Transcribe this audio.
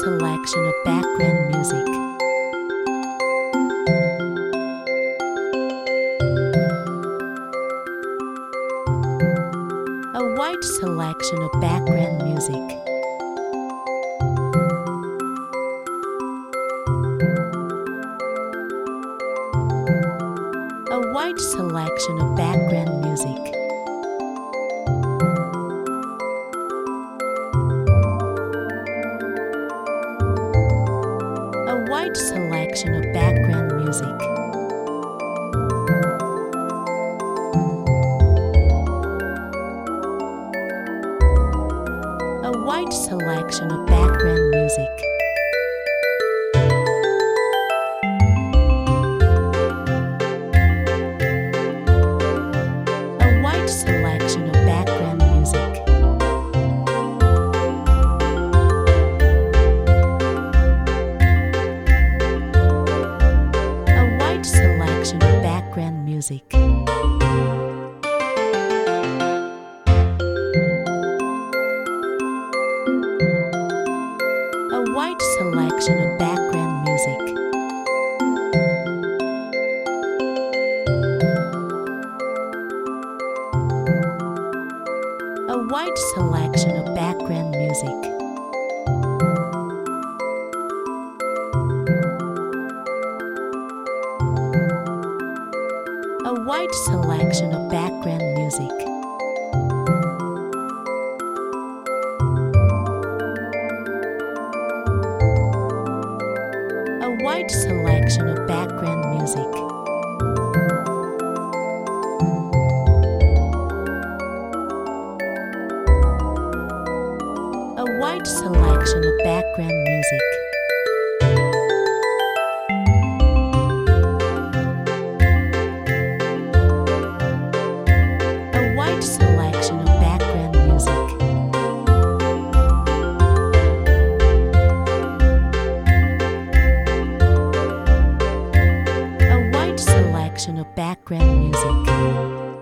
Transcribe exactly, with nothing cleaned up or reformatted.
selection of background music. A wide selection of background music. A wide selection of background music. A wide selection of background music. A wide selection of background music. A wide selection of background music. A wide selection of background music. A wide selection of background music. A wide selection of background music. A wide selection of background music. A wide selection of background music. A wide selection of background music. A wide selection of background music. A wide selection of background music.